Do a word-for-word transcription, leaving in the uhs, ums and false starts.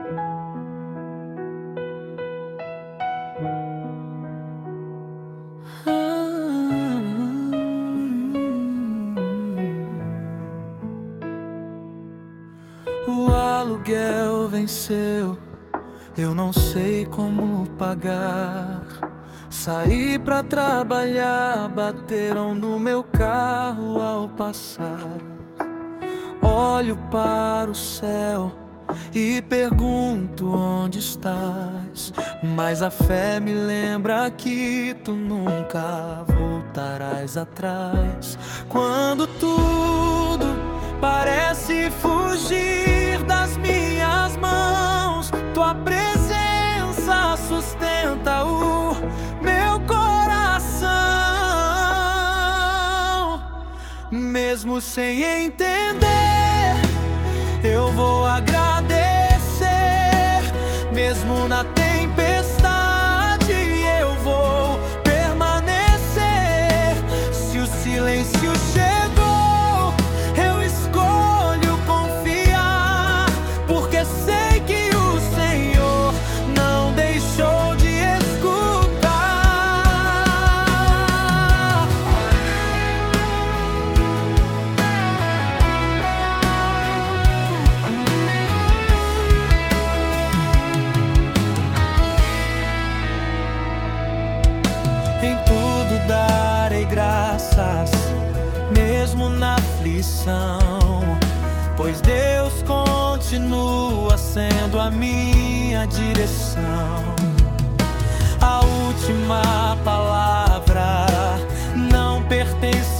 O aluguel venceu, eu não sei como pagar. Saí pra trabalhar, bateram no meu carro ao passar. Olho para o céu e pergunto onde estás, mas a fé me lembra que tu nunca voltarás atrás. Quando tudo parece fugir das minhas mãos, tua presença sustenta o meu coração. Mesmo sem entender, eu vou agradecer. Mesmo na tempestade, eu vou permanecer. Se o silêncio chegou, eu escolho confiar, porque sei que o Senhor não deixou de escutar. Em tudo darei graças, mesmo na aflição, pois Deus continua sendo a minha direção. A última palavra não pertence